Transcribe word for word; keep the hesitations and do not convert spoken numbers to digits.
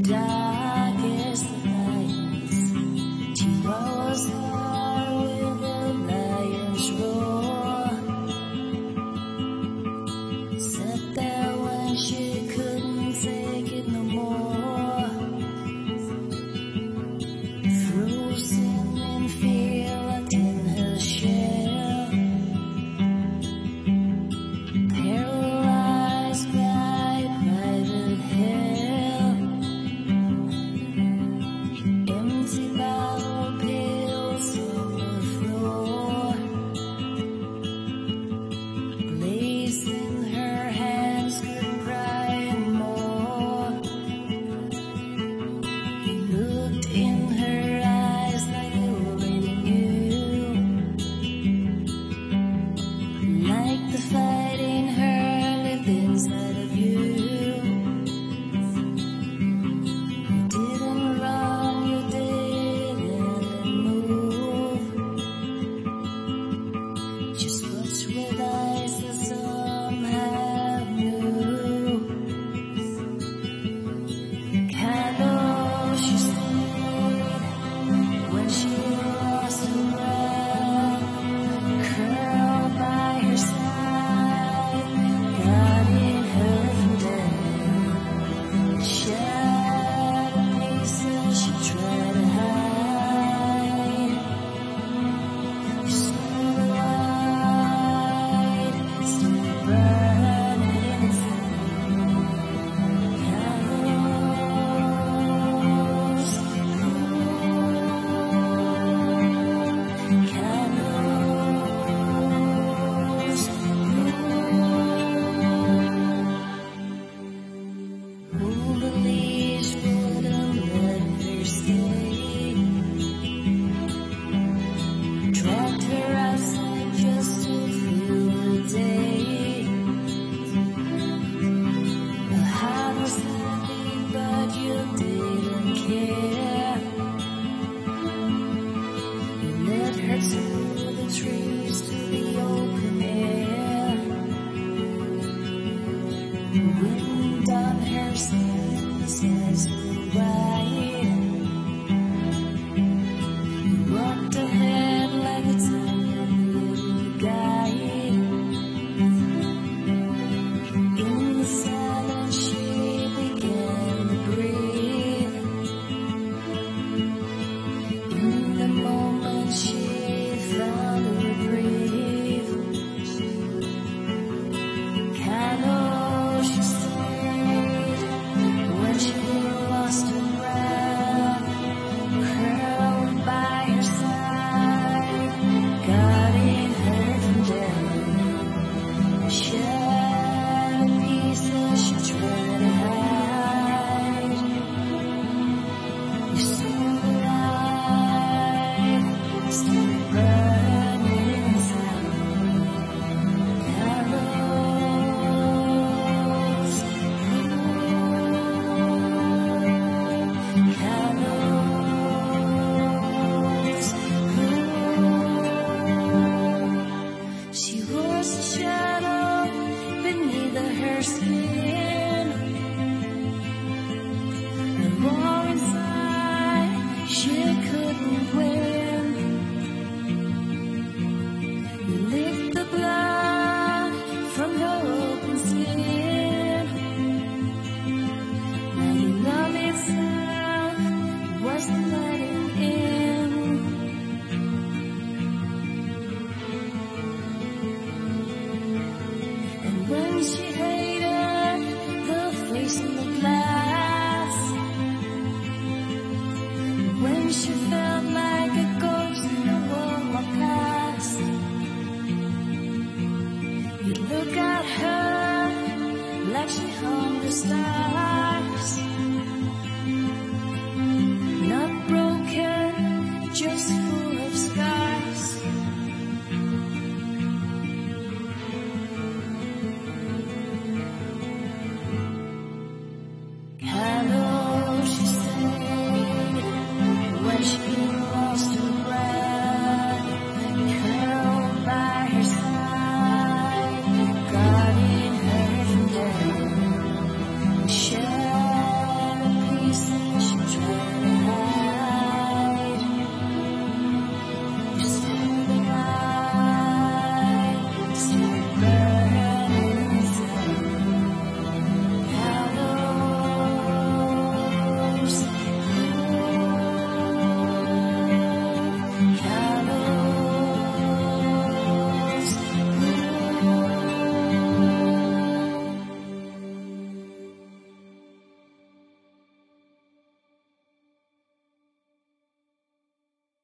darkest of nights, she rose high with a lion's roar. Sat there when she couldn't take it no more, frozen in fear, locked in her shell, paralyzed by private hell. Empty bottle pills on the floor, blazed in her hands, couldn't cry anymore. He looked in her eyes like they already knew, like the fight in her lived inside of you. You didn't run, you didn't move, just watched with eyes that somehow knew. Candle, she stayed when she lost her breath, curled by her side, guarding her from death. Shattered pieces she tried to hide. You saw the light still burning inside. Candles, candles, who believes wouldn't let her stay, dragged her outside just to feel the day. The heart was heavy, but you didn't care. You led her through the trees to the open air. The wind on her skin, the skies were white.